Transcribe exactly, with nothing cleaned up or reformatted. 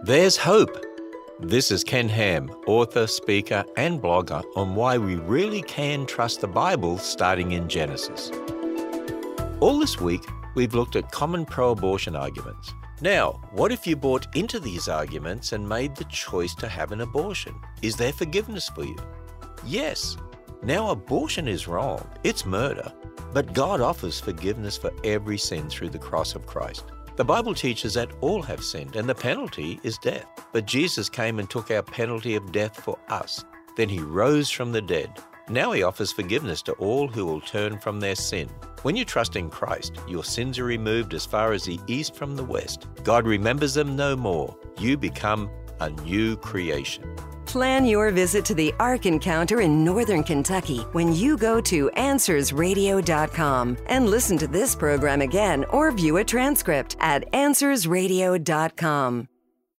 There's hope. This is Ken Ham, author, speaker, and blogger on why we really can trust the Bible starting in Genesis. All this week, we've looked at common pro-abortion arguments. Now, what if you bought into these arguments and made the choice to have an abortion? Is there forgiveness for you? Yes. Now, abortion is wrong. It's murder. But God offers forgiveness for every sin through the cross of Christ. The Bible teaches that all have sinned, and the penalty is death. But Jesus came and took our penalty of death for us. Then he rose from the dead. Now he offers forgiveness to all who will turn from their sin. When you trust in Christ, your sins are removed as far as the east from the west. God remembers them no more. You become a new creation. Plan your visit to the Ark Encounter in Northern Kentucky when you go to answers radio dot com and listen to this program again or view a transcript at answers radio dot com.